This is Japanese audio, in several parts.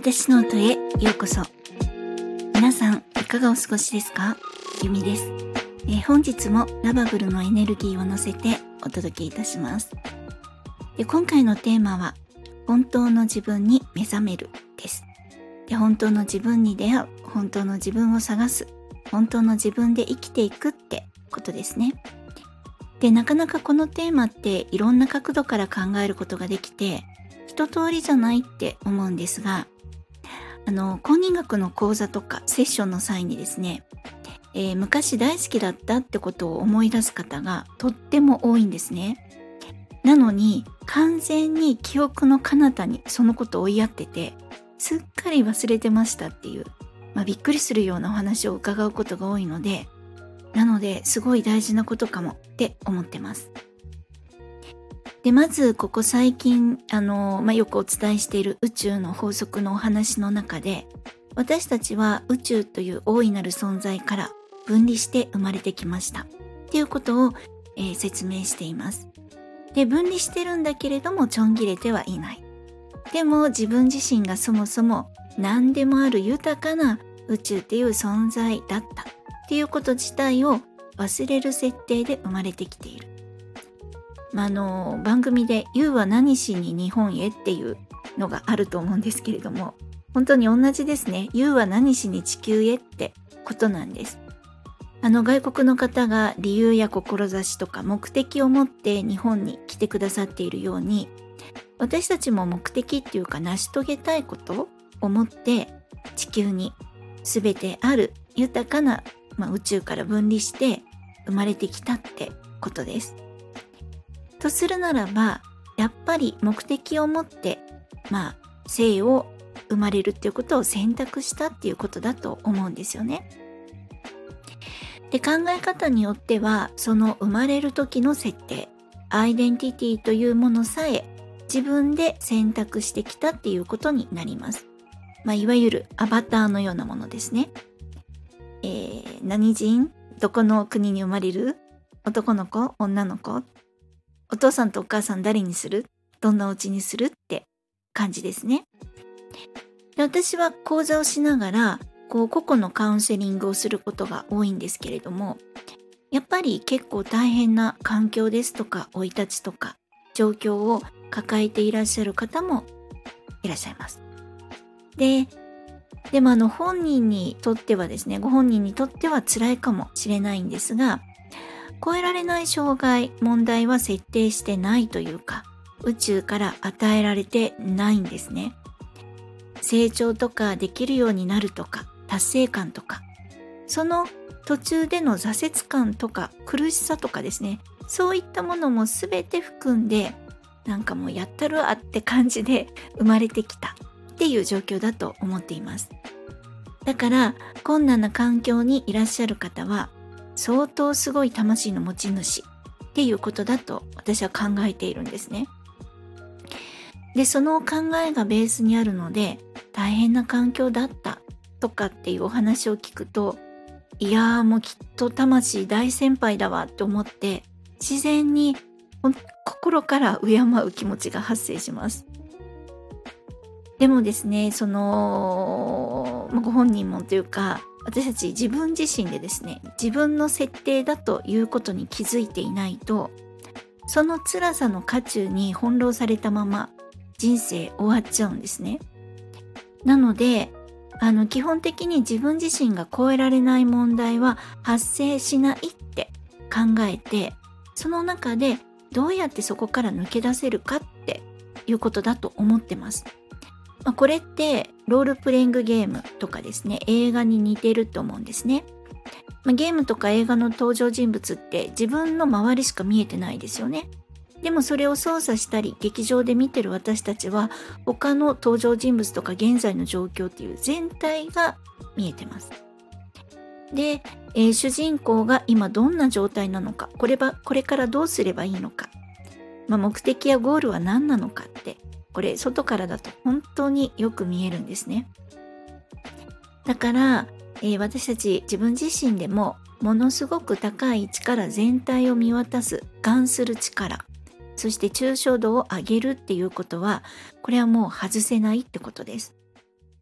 私の音へようこそ。皆さんいかがお過ごしですか？ゆみです。本日もラバブルのエネルギーを乗せてお届けいたします。今回のテーマは本当の自分に目覚めるです。本当の自分に出会う、本当の自分を探す、本当の自分で生きていくってことですね。なかなかこのテーマっていろんな角度から考えることができて一通りじゃないって思うんですが、公認学の講座とかセッションの際にですね、昔大好きだったってことを思い出す方がとっても多いんですね。なのに完全に記憶の彼方にそのことを追いやってて、すっかり忘れてましたっていう、びっくりするようなお話を伺うことが多いので、なのですごい大事なことかもって思ってます。まずここ最近よくお伝えしている宇宙の法則のお話の中で、私たちは宇宙という大いなる存在から分離して生まれてきましたっていうことを、説明しています。分離してるんだけれどもちょん切れてはいない。でも自分自身がそもそも何でもある豊かな宇宙っていう存在だったっていうこと自体を忘れる設定で生まれてきている。番組で「Youは何しに日本へ」っていうのがあると思うんですけれども、本当に同じですね。Youは何しに地球へってことなんです。外国の方が理由や志とか目的を持って日本に来てくださっているように、私たちも目的っていうか成し遂げたいことを持って地球に全てある豊かな、宇宙から分離して生まれてきたってことです。とするならば、やっぱり目的を持って生を生まれるっていうことを選択したっていうことだと思うんですよね。考え方によっては、その生まれる時の設定、アイデンティティというものさえ自分で選択してきたっていうことになります。いわゆるアバターのようなものですね。何人？どこの国に生まれる？男の子？女の子？お父さんとお母さん誰にする？どんなお家にする？って感じですね。私は講座をしながら個々のカウンセリングをすることが多いんですけれども、やっぱり結構大変な環境ですとか生い立ちとか状況を抱えていらっしゃる方もいらっしゃいます。でも本人にとってはですね、ご本人にとっては辛いかもしれないんですが、越えられない障害、問題は設定してないというか、宇宙から与えられてないんですね。成長とかできるようになるとか、達成感とか、その途中での挫折感とか苦しさとかですね、そういったものも全て含んで、もうやったるわって感じで生まれてきたっていう状況だと思っています。だから困難な環境にいらっしゃる方は相当すごい魂の持ち主っていうことだと私は考えているんですね。その考えがベースにあるので、大変な環境だったとかっていうお話を聞くと、いやーもうきっと魂大先輩だわって思って、自然に心から敬う気持ちが発生します。でもですね、ご本人もというか、私たち自分自身でですね、自分の設定だということに気づいていないと、その辛さの渦中に翻弄されたまま人生終わっちゃうんですね。なので基本的に自分自身が越えられない問題は発生しないって考えて、その中でどうやってそこから抜け出せるかっていうことだと思ってます。これってロールプレイングゲームとかですね、映画に似てると思うんですね。ゲームとか映画の登場人物って自分の周りしか見えてないですよね。でもそれを操作したり劇場で見てる私たちは、他の登場人物とか現在の状況っていう全体が見えてます。主人公が今どんな状態なのか、これからどうすればいいのか、目的やゴールは何なのかって、これ外からだと本当によく見えるんですね。だから、私たち自分自身でもものすごく高い力全体を見渡す、眼する力、そして抽象度を上げるっていうことは、これはもう外せないってことです。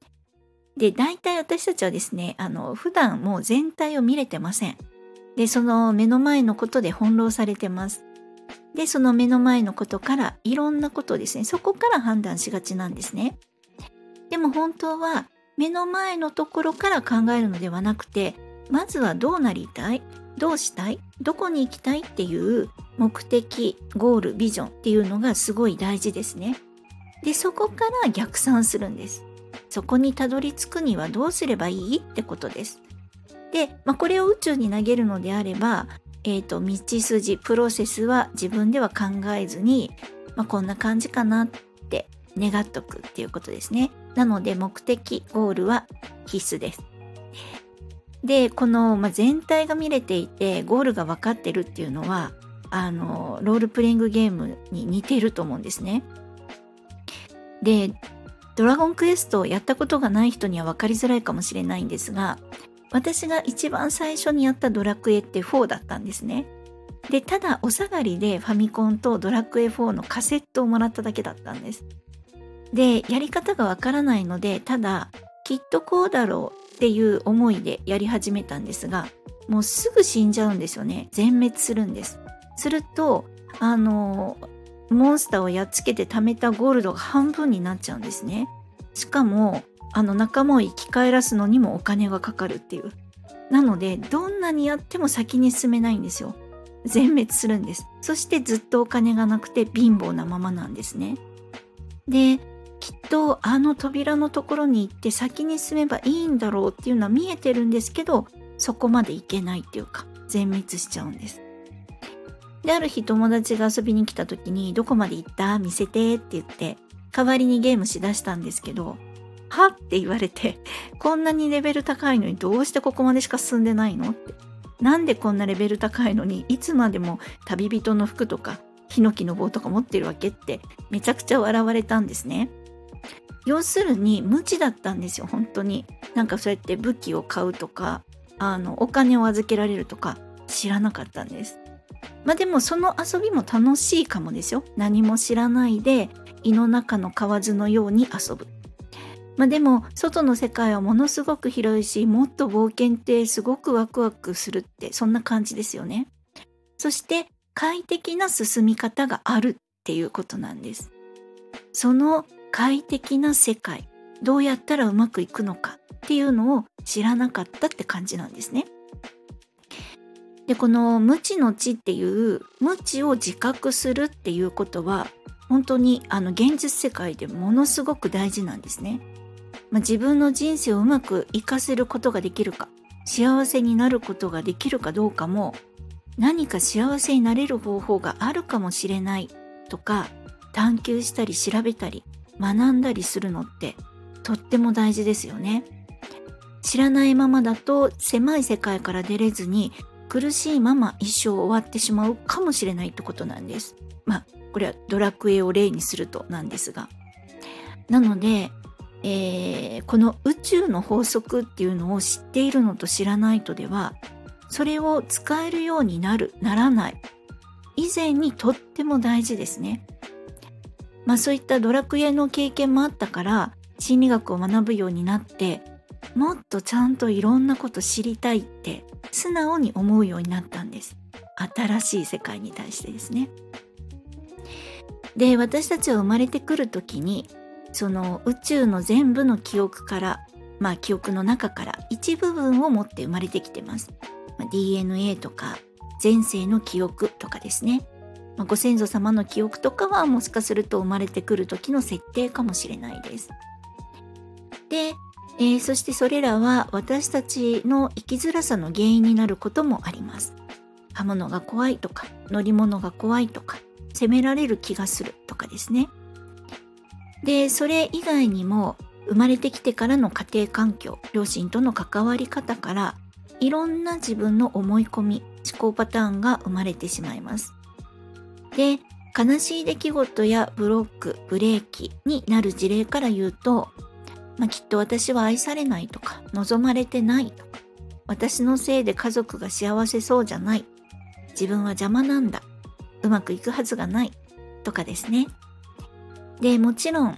で、大体私たちはですね、普段もう全体を見れてません。で、その目の前のことで翻弄されてます。で、その目の前のことからいろんなことをですね、そこから判断しがちなんですね。でも本当は目の前のところから考えるのではなくて、まずはどうなりたい、どうしたい、どこに行きたいっていう目的、ゴール、ビジョンっていうのがすごい大事ですね。で、そこから逆算するんです。そこにたどり着くにはどうすればいいってことです。で、これを宇宙に投げるのであれば、道筋、プロセスは自分では考えずに、こんな感じかなって願っとくっていうことですね。なので目的、ゴールは必須です。で、この、全体が見れていてゴールが分かってるっていうのはロールプレイングゲームに似てると思うんですね。で、ドラゴンクエストをやったことがない人には分かりづらいかもしれないんですが、私が一番最初にやったドラクエって4だったんですね。で、ただお下がりでファミコンとドラクエ4のカセットをもらっただけだったんです。で、やり方がわからないので、ただきっとこうだろうっていう思いでやり始めたんですが、もうすぐ死んじゃうんですよね。全滅するんです。するとモンスターをやっつけて貯めたゴールドが半分になっちゃうんですね。しかも仲間を生き返らすのにもお金がかかるっていう。なのでどんなにやっても先に進めないんですよ。全滅するんです。そしてずっとお金がなくて貧乏なままなんですね。で、きっと扉のところに行って先に進めばいいんだろうっていうのは見えてるんですけど、そこまで行けないっていうか全滅しちゃうんです。で、ある日友達が遊びに来た時にどこまで行った見せてって言って代わりにゲームしだしたんですけど、はって言われて、こんなにレベル高いのにどうしてここまでしか進んでないのって。なんでこんなレベル高いのにいつまでも旅人の服とかヒノキの棒とか持ってるわけってめちゃくちゃ笑われたんですね。要するに無知だったんですよ、本当に。なんかそうやって武器を買うとか、お金を預けられるとか知らなかったんです。でもその遊びも楽しいかもですよ。何も知らないで胃の中の蛙のように遊ぶ。でも外の世界はものすごく広いし、もっと冒険ってすごくワクワクするって、そんな感じですよね。そして快適な進み方があるっていうことなんです。その快適な世界、どうやったらうまくいくのかっていうのを知らなかったって感じなんですね。で、この無知の知っていう無知を自覚するっていうことは本当に現実世界でものすごく大事なんですね。自分の人生をうまく活かせることができるか、幸せになることができるかどうかも、何か幸せになれる方法があるかもしれないとか探求したり調べたり学んだりするのってとっても大事ですよね。知らないままだと狭い世界から出れずに苦しいまま一生終わってしまうかもしれないってことなんです。これはドラクエを例にするとなんですが、なので、この宇宙の法則っていうのを知っているのと知らないとでは、それを使えるようになるならない以前にとっても大事ですね。そういったドラクエの経験もあったから心理学を学ぶようになって、もっとちゃんといろんなこと知りたいって素直に思うようになったんです。新しい世界に対してですね。で、私たちは生まれてくるときにその宇宙の全部の記憶から、記憶の中から一部分を持って生まれてきてます。DNA とか前世の記憶とかですね。ご先祖様の記憶とかはもしかすると生まれてくる時の設定かもしれないです。で、そしてそれらは私たちの生きづらさの原因になることもあります。刃物が怖いとか乗り物が怖いとか責められる気がするとかですね。で、それ以外にも生まれてきてからの家庭環境、両親との関わり方からいろんな自分の思い込み、思考パターンが生まれてしまいます。で、悲しい出来事やブロック、ブレーキになる事例から言うと、きっと私は愛されないとか望まれてないとか、私のせいで家族が幸せそうじゃない、自分は邪魔なんだ、うまくいくはずがないとかですね。で、もちろん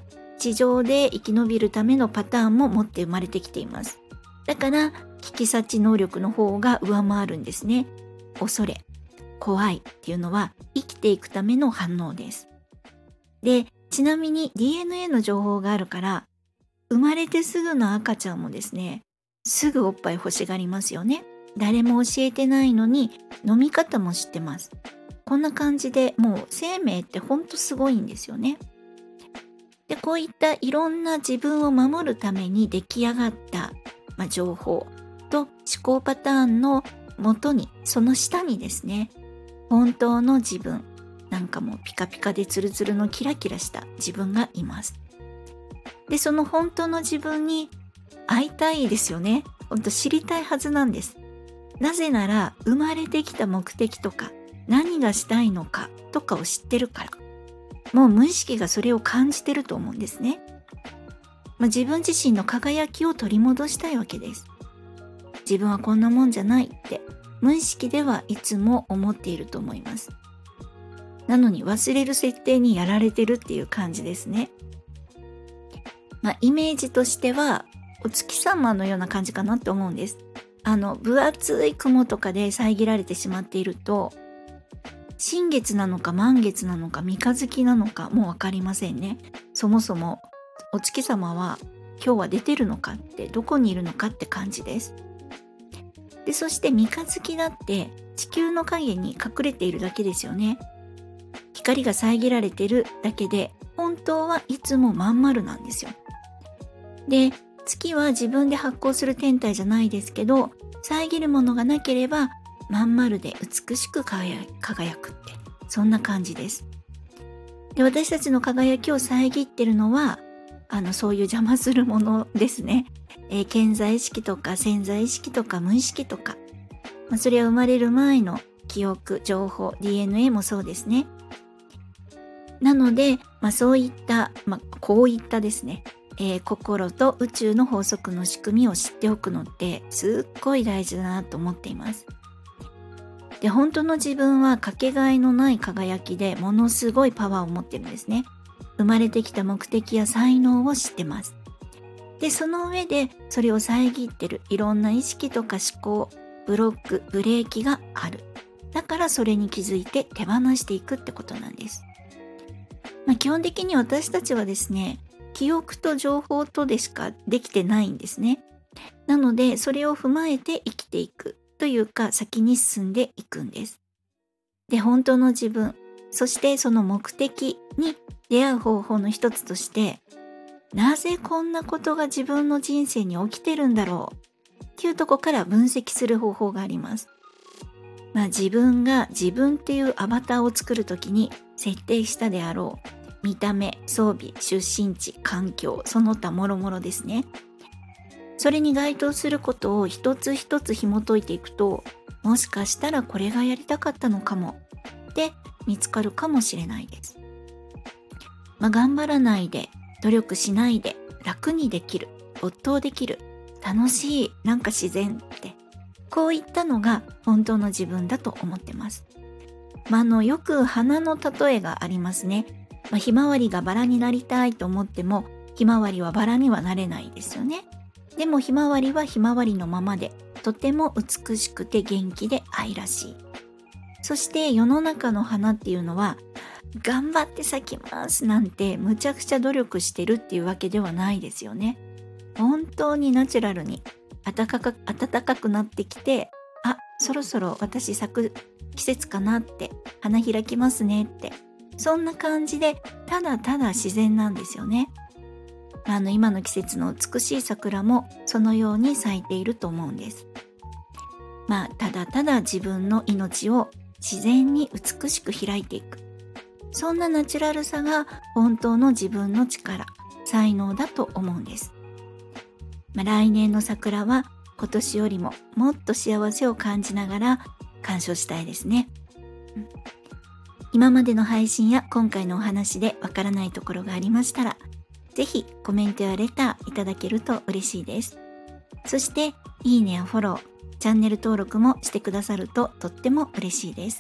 地上で生き延びるためのパターンも持って生まれてきています。だから危機察知能力の方が上回るんですね。恐れ、怖いっていうのは生きていくための反応です。で、ちなみに DNA の情報があるから、生まれてすぐの赤ちゃんもですね、すぐおっぱい欲しがりますよね。誰も教えてないのに飲み方も知ってます。こんな感じでもう生命ってほんとすごいんですよね。で、こういったいろんな自分を守るために出来上がった、情報と思考パターンのもとに、その下にですね、本当の自分、なんかもうピカピカでツルツルのキラキラした自分がいます。で、その本当の自分に会いたいですよね。ほんと知りたいはずなんです。なぜなら生まれてきた目的とか何がしたいのかとかを知ってるから。もう無意識がそれを感じてると思うんですね。自分自身の輝きを取り戻したいわけです。自分はこんなもんじゃないって無意識ではいつも思っていると思います。なのに忘れる設定にやられてるっていう感じですね。イメージとしてはお月様のような感じかなって思うんです。分厚い雲とかで遮られてしまっていると、新月なのか満月なのか三日月なのかもう分かりませんね。そもそもお月様は今日は出てるのかって、どこにいるのかって感じです。で、そして三日月だって地球の影に隠れているだけですよね。光が遮られてるだけで、本当はいつもまん丸なんですよ。で、月は自分で発光する天体じゃないですけど、遮るものがなければまん丸で美しく輝くって、そんな感じです。で、私たちの輝きを遮ってるのはそういう邪魔するものですね。顕在意識とか潜在意識とか無意識とか、それは生まれる前の記憶、情報、DNA もそうですね。なので、そういった、こういったですね、心と宇宙の法則の仕組みを知っておくのってすっごい大事だなと思っています。で、本当の自分はかけがえのない輝きでものすごいパワーを持ってるんですね。生まれてきた目的や才能を知ってます。で、その上でそれを遮ってるいろんな意識とか思考、ブロック、ブレーキがある。だからそれに気づいて手放していくってことなんです。基本的に私たちはですね、記憶と情報とでしかできてないんですね。なので、それを踏まえて生きていくというか、先に進んでいくんです。で、本当の自分、そしてその目的に出会う方法の一つとして、なぜこんなことが自分の人生に起きてるんだろうっていうところから分析する方法があります。自分が自分っていうアバターを作るときに設定したであろう見た目、装備、出身地、環境、その他もろもろですね。それに該当することを一つ一つ紐解いていくと、もしかしたらこれがやりたかったのかもって見つかるかもしれないです。頑張らないで、努力しないで、楽にできる、没頭できる、楽しい、なんか自然って、こういったのが本当の自分だと思ってます。よく花の例えがありますね。ひまわりがバラになりたいと思っても、ひまわりはバラにはなれないですよね。でもひまわりはひまわりのままで、とても美しくて元気で愛らしい。そして世の中の花っていうのは、頑張って咲きますなんてむちゃくちゃ努力してるっていうわけではないですよね。本当にナチュラルに暖かくなってきて、そろそろ私咲く季節かなって、花開きますねって、そんな感じでただただ自然なんですよね。今の季節の美しい桜もそのように咲いていると思うんです。ただただ自分の命を自然に美しく開いていく、そんなナチュラルさが本当の自分の力、才能だと思うんです。来年の桜は今年よりももっと幸せを感じながら鑑賞したいですね。今までの配信や今回のお話でわからないところがありましたら、ぜひコメントやレターいただけると嬉しいです。そしていいねやフォロー、チャンネル登録もしてくださるととっても嬉しいです。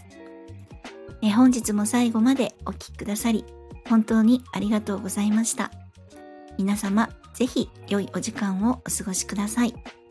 本日も最後までお聞きくださり本当にありがとうございました。 皆様ぜひ良いお時間をお過ごしください。